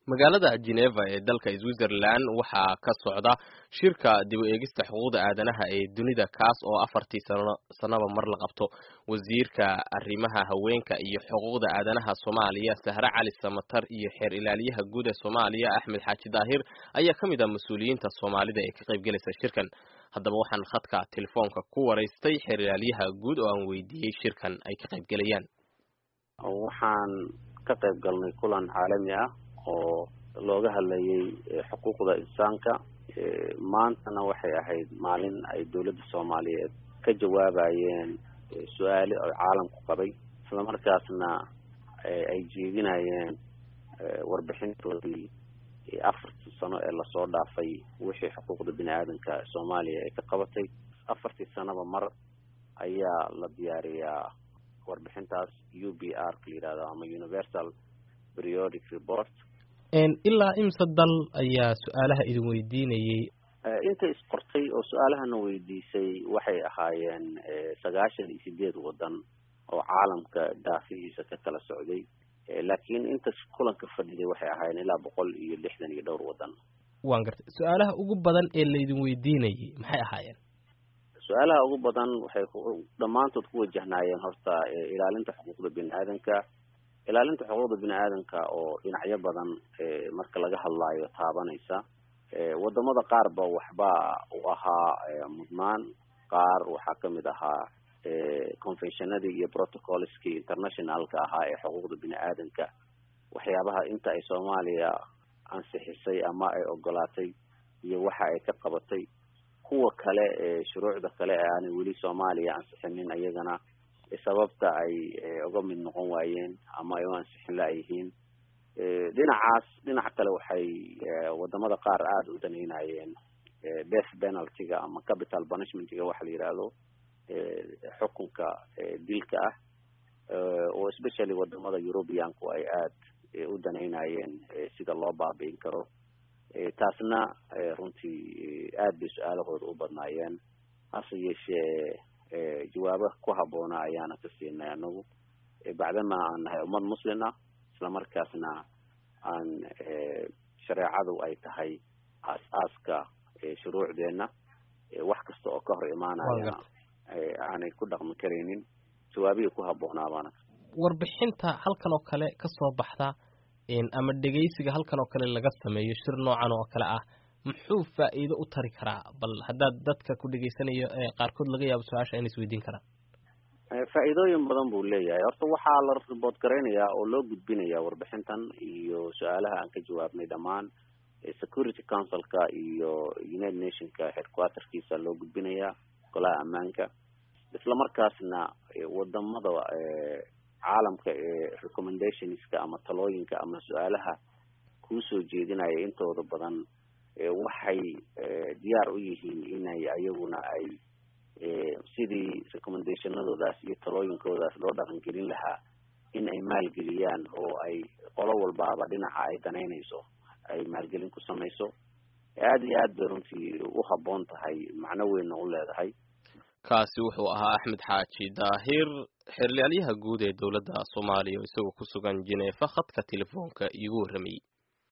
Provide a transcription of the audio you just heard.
magaalada Geneva ee dalka Switzerland waxaa ka socda shirka dib u eegista xuquuqda aadanaha ee dunida kaas oo 4 sanaba mar la qabto. Wasiirka arrimaha haweenka iyo xuquuqda aadanaha Soomaaliya Sahra Cali Samatar iyo xeer ilaaliyaha guud ee Soomaaliya Axmed Xaaji Daahir ayaa kamid ah mas'uuliyiinta Soomaalida ee ka qayb galaysa shirkan. Haddaba waxaan khadka telefoonka ku wareystay xeer ilaaliyaha guud oo aan weydiiyey shirkan ay ka qayb galayaan. waxaan ka qayb galnay kulan caalami ah oo looga hadlayay xuquuqda insaanka. maantana waxay ahayd maalin ay dawladda Soomaaliyeed ka jawaabayeen su'aalo ay caalamku qabay isla markaasna ay jeedinayeen warbixintoodii 4 sano ee la soo dhaafay wixii xuquuqda bini'aadanka Soomaaliya ay ka qabatay 4 sanaba mar ayaa la diyaariyaa warbixintaas UPR yiraahdo ama Universal Periodic Report. ilaa imsa dal ayaa su'aalaha idin weydiinayay inta isqortay oo su'aalahana weydiisay waxay ahaayeen 98 wadan oo caalamka daafihiisa ka kala socday laakiin inta kulanka fadhiday waxay ahaayeen ilaa 162 wadan. waan gartay su'aalaha ugu badan ee la idin weydiinayay maxay ahaayeen? su'aalaha ugu badan waxay dhamaantood ku wajahnaayeen horta ilaalinta xuquuqda bini'aadanka. ilaalinta xuquuqda bini'aadanka oo dhinacyo badan marka laga hadlaayo taabanaysa wadamada qaar ba waxba u ahaa mudnaan, qaar waxaa kamid ahaa conventionadii iyo protocolskii internationalka ahaa ee xuquuqda bini'aadanka waxyaabaha inta ay Soomaaliya ansixisay ama ay ogolaatay iyo waxa ay ka qabatay. kuwa kale shuruucda kale aan weli Soomaaliya ansixinin ayagana sababta ay uga mid noqon waayeen ama ay ansixin laayihiin. dhinaca kale waxay wadamada qaar aad u daneynayeen death penalty-ga ama capital punishment-ga waxa la yiraahdo xukunka dilka ah oo especially wadamada European-ku ay aad u daneynayeen sida loo baabi'in karo. taasna runtii aad bay su'aalahooda u badnaayeen hase yeeshee jawaabo ku habboona ayaana ka siinay anagu bacdama aan nahay ummad muslim ah isla markaasna aan shareecadu ay tahay aasaaska shuruucdeena wax kasta oo ka hor imaanaya aanay ku dhaqmi karaynin jawaabihi ku habboonaa baana. warbixinta halkan oo kale ka soo baxda ama dhageysiga halkan oo kale laga sameeyo shir noocan oo kale ah muxuu faa'iido u tari karaa? bal haddaad dadka ku dhageysanayo qaarkood laga yaabo su'aasha inay isweydiin karaan. faa'iidooyin badan buu leeyahay. horta waxaa la report gareynayaa oo loo gudbinayaa warbixintan iyo su'aalaha aan ka jawaabnay dhammaan Security Council-ka iyo United Nations-ka headquarters-kiisa loo gudbinayaa golaha ammaanka. isla markaasna wadamada caalamka recommendations-ka ama talooyinka ama su'aalaha ku soo jeedinaya intooda badan waxay diyaar u yihiin inay ayaguna ay sidii recommendationadoodaas iyo talooyinkoodaas loo dhaqan gelin lahaa in ay maalgeliyaan oo ay qolo walbaaba dhinaca ay daneynayso ay maalgelin ku samayso. aad iyo aad bay runtii u habboon tahay, macno weyn u leedahay. kaasi wuxuu ahaa Axmed Xaaji Daahir xeer ilaaliyaha guud ee dawladda Soomaaliya isagoo ku sugan Geneva khadka telefoonka igu warramay.